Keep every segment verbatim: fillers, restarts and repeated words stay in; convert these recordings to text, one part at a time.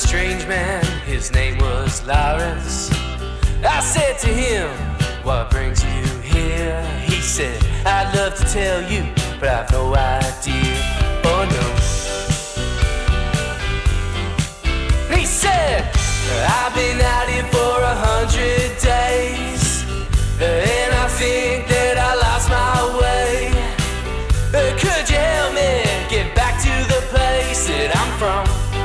strange man, his name was Lawrence. I said to him, what brings you here? He said, I'd love to tell you, but I've no idea. Oh no. He said, I've been out here for a hundred days, and I think that I lost my way. Could you help me get back to the place that I'm from?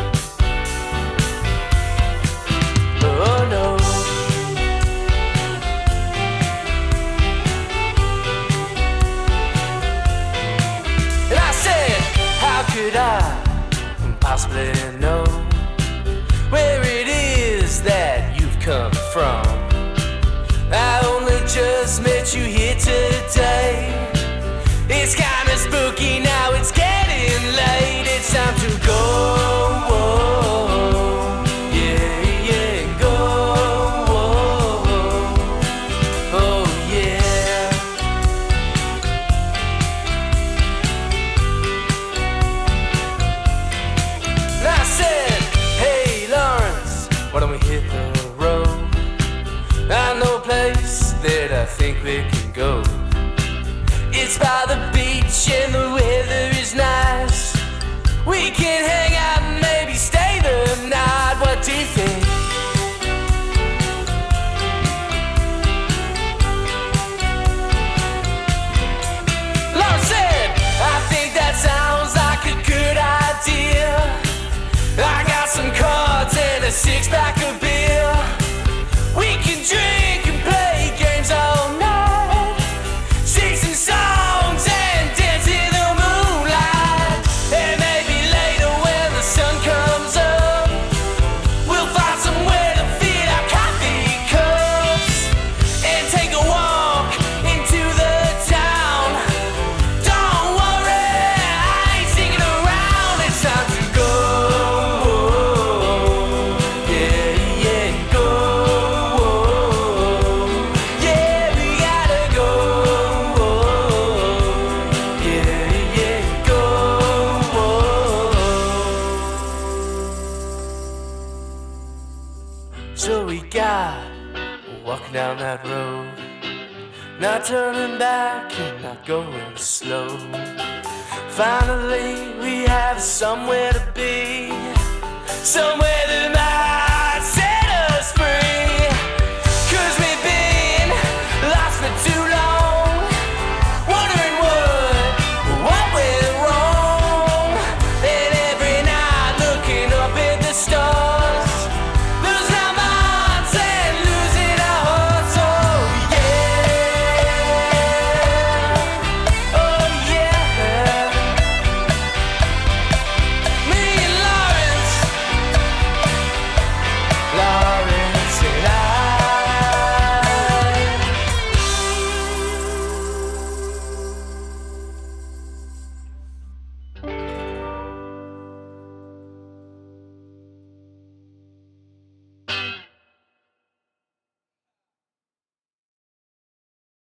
Oh no. And I said, how could I possibly know where it is that you've come from? I only just met you here today. It's kinda spooky now, it's getting late. It's time to go. Yeah, yeah, go. Oh, yeah. And I said, hey, Lawrence, why don't we hit the road? I know a place that I think we can go. It's by the beach and the weather is nice. We can hang out and maybe stay the night. What do you think? Laura said, I think that sounds like a good idea. I got some cards and a six-pack of beer. We can drink and play games all night, sing some songs and dance in the moonlight. And maybe later when the sun comes up, we'll find somewhere to fill our coffee cups and take a walk into the town. Don't worry, I ain't sticking around. It's time to go. Yeah, yeah, go. Yeah, we gotta go. Yeah, yeah, go. So we got walking down that road, not turning back and not going slow. Finally we have somewhere to be, somewhere that might